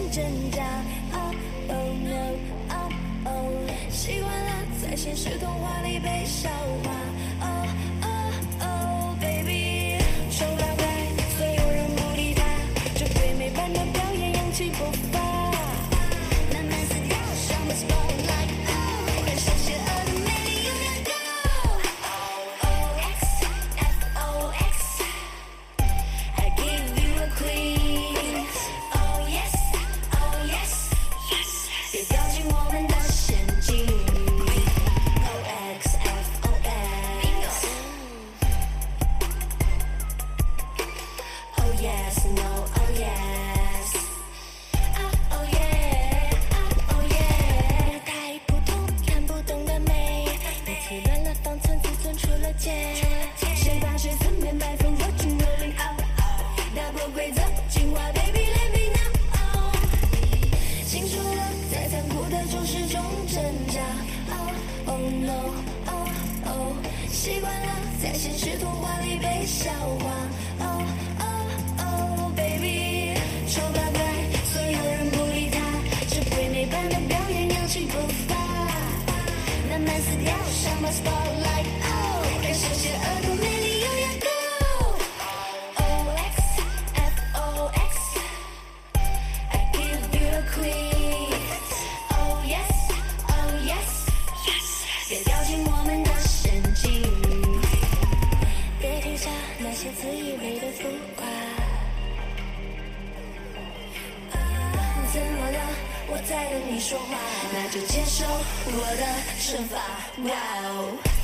挣扎。Oh oh no, oh oh， 习惯了在现实童话里被笑话。Oh oh oh baby， 丑八怪，所有人不理他，这鬼魅般的表演扬起步伐，慢慢撕掉上的 spotlight。Oh， 人生邪恶的美丽永远高。I give you a queen. Oh yes, oh yes, yes. 别掉进我们的陷阱。OXFOX. Oh yes, no, oh yes. Oh yeah, oh yeah. 太普通，看不懂的美，每次乱了方寸，自尊出了界。谁把谁分辨白分合群的零奥。打破规则，进化 baby let me know。清楚了，在残酷的中始终挣扎。Oh oh no, oh oh， 习惯了在现实童话里被笑话。Oh oh oh baby， 丑八怪，所有人不理他，这鬼魅般的表演扬起步伐，慢慢撕掉上把 spotlight。Oh， 人生邪恶的美丽永远高。Queen, oh yes, oh yes, yes. 别掉进我们的陷阱，别听下那些自以为的浮夸。怎么了？我在跟你说话，那就接受我的惩罚。Wow。